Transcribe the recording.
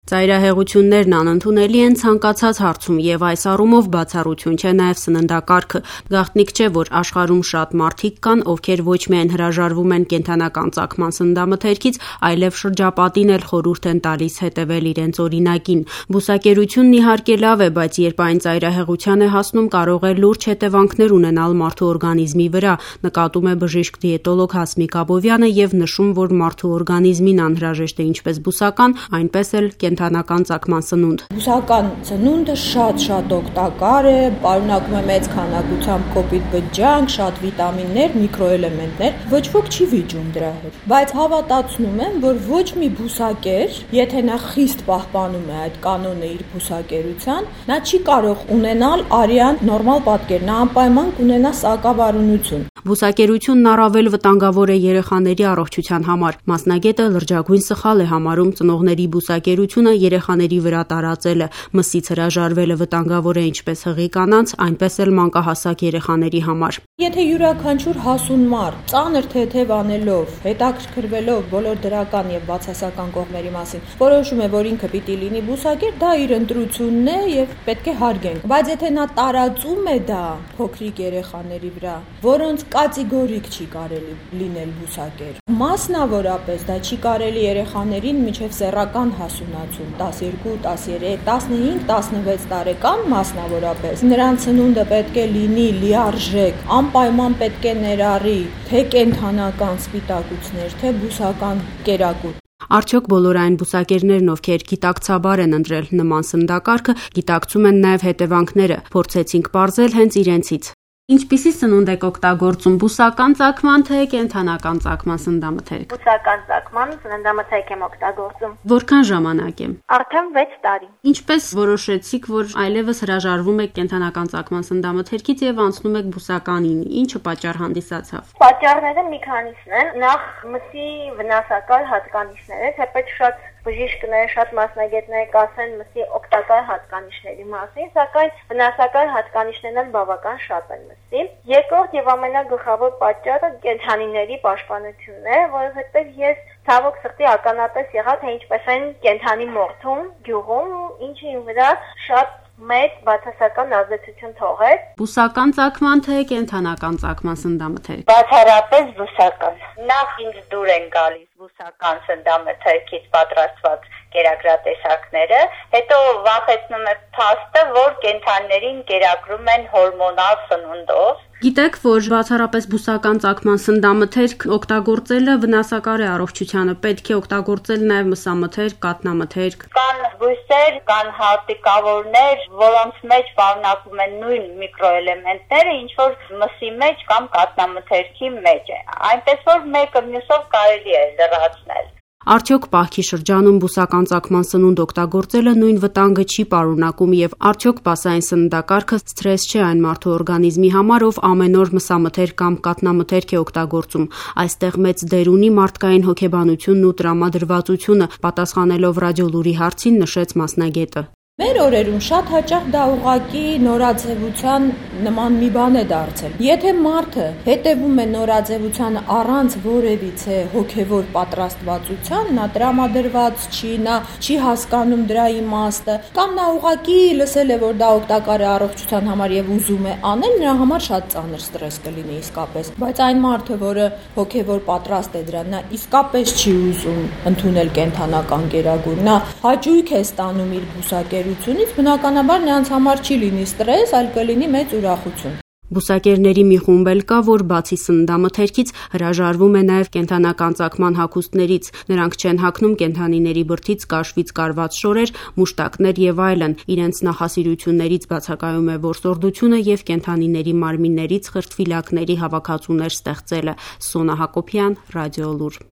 Ծայրահեղություններն անընդունելի են ցանկացած հարցում եւ այս առումով բացառություն չէ նաեւ սննդակարգը։ Գաղտնիք չէ, որ աշխարհում շատ մարդիկ կան, ովքեր ոչ միայն հրաժարվում են կենդանական ծագման սննդամթերքից, այլև շրջապատին էլ խորհուրդ են տալիս հետևել իրենց օրինակին։ Բուսակերությունն իհարկե լավ է, բայց երբ այն ծայրահեղության է հասնում, կարող է լուրջ հետևանքներ ունենալ մարդու օրգանիզմի վրա, նկատում է բժիշկ դիետոլոգ Հասմիկ Աբովյանը եւ նշում, որ մարդու օրգանիզմին անհրաժեշտ է ինչպես բուսական, այնպես էլ կենդանական ծագման սնունդ։ Բուսական սնունդը շատ օգտակար է, պարունակում է մեծ քանակությամբ կոպիտ բջջանք, շատ վիտամիններ, միկրոէլեմենտներ, ոչ ոք չի վիճում դրա հետ։ Բայց հավատացնում եմ, որ ոչ մի բուսակեր, եթե նա խիստ պահպանում է այդ կանոնը իր բուսակերության, նա չի կարող ունենալ արյան նորմալ պատկեր, նա անպայման կունենա սակավարունություն։ Բուսակերությունն առավել վտանգավոր է երեխաների առողջության համար։ Մասնագետը լրջագույն սխալ է համարում ծնողների բուսակերությունը երեխաների վրա տարածելը։ Մսից հրաժարվելը վտանգավոր է ինչպես հղի կանանց, այնպես էլ մանկահասակ երեխաների համար։ Եթե յուրաքանչյուր հասուն մարդ ծանր թեթև անելով, հետաքրքրվելով բոլոր դրական եւ բացասական կողմերի մասին, որոշում է, որ ինքը պիտի լինի բուսակեր, դա իր ընտրությունն է եւ պետք է հարգենք։ Բայց եթե նա տարածում է դա փոքրիկ երեխաների վրա, որոնց կատեգորիկ չի կարելի լինել բուսակեր, մասնավորապես դա չի կարելի երեխաներին մինչև սեռական հասունացում 12, 13, 15, 16 տարեկան մասնավորապես նրանց սնունդը պետք է լինի լիարժեք, անպայման պետք է ներառի թե կենդանական սպիտակուցներ, թե բուսական կերակուտ։ Արդյոք բոլոր այն բուսակերներն, ովքեր գիտակցաբար են ընտրել նման սննդակարգը, գիտակցում են նաև հետևանքները, փորձեցինք պարզել հենց իրենցից։ Ինչպիսի սնունդ եք օգտագործում, բուսական ծագման թե կենդանական ծագման սննդամթերք։ Բուսական ծագման սննդամթերք եմ օգտագործում։ Որքան ժամանակ է։ Արդեն 6 տարի։ Ինչպես որոշեցիք, որ այլևս հրաժարվում եք կենդանական ծագման սննդամթերքից եւ անցնում եք բուսականին։ Ինչը պատճառ հանդիսացավ։ Պատճառները մի քանիսն են։ Նախ մսի վնասակար հատկանիշները, թեպետ շատ բժիշկները, շատ մասնագետներ կասեն մսի օգտակար հատկանիշների մասին, սակայն վնասակար հատկանիշներն էլ բավական շատ են մսի։ Երկրորդ եւ ամենագլխավոր պատճառը կենդանիների պաշտպանությունն է, որովհետեւ ես ցավոք սրտի ականատես եղա, թե ինչպես են կենդանի մորթում, գյուղում, ինչի վրա շատ մեծ բացասական ազդեցություն թողեց։ Բուսական ծագման թե կենդանական ծագման սննդամթերք։ Բացառապես բուսական։ Նախ ինձ դուր են գալիս բուսական սննդամթերքից պատրաստված կերակրատեսակները, հետո վախեցնում է փաստը, որ կենդանիներին կերակրում են հորմոնալ սնունդով։ Գիտեք, որ բացառապես բուսական ծագման սննդամթերք օգտագործելը վնասակար է առողջությանը, պետք է օգտագործել նաև մսամթերք, կաթնամթերք։ Կան բույսեր, կան հատիկավորներ, որոնց մեջ պարունակում են նույն միկրոէլեմենտները, ինչ որ մսի մեջ կամ կաթնամթերքի մեջ է։ Այնպես որ մեկը մյուսով կարելի է լրացնել։ Արդյոք պահքի շրջանում բուսական ծագման սնունդ օգտագործելը նույն վտանգը չի պարունակում եւ արդյոք բասային սննդակարգը սթրես չէ այն մարդու օրգանիզմի համար, ով ամեն օր մսամթերք կամ կաթնամթերք է օգտագործում։ Այստեղ մեծ դեր ունի մարդկային հոգեբանությունն ու տրամադրվածությունը, պատասխանելով ռադիոլուրի հարցին նշեց մասնագետը։ Մեր օրերում շատ հաճախ դա ուղղակի նորաձևության նման մի բան է դարձել։ Եթե մարդը հետևում է նորաձևությանը առանց որևիցե հոգևոր պատրաստվածության, նա տրամադրված չի, նա չի հասկանում դրա իմաստը, կամ նա ուղղակի լսել է, որ դա օգտակար է առողջության համար եւ ուզում է անել, նրա համար շատ ծանր ստրես կլինի իսկապես։ Բայց այն մարդը, որը հոգևոր պատրաստ է դրան, նա իսկապես չի ուզում ընդունել կենդանական կերակուր, նա հաճույք է ստանում իր բուսակերությունից, բնականաբար նրանց համար չի լինի ստրես, այլ կլինի մեծ ուրախություն։ Բուսակերների մի խումբ էլ կա, որ բացի սննդամթերքից հրաժարվում է նաև կենդանական ծագման հագուստներից։ Նրանք չեն հագնում կենդանիների բրդից կաշվից կարված շորեր, մուշտակներ եւ այլն։ Իրենց նախասիրություններից բացակայում է որսորդությունը եւ կենդանիների մարմիններից խրտվիլակների հավաքածուներ ստեղծելը։ Սոնա Հակոբյան, Ռադիոլուր։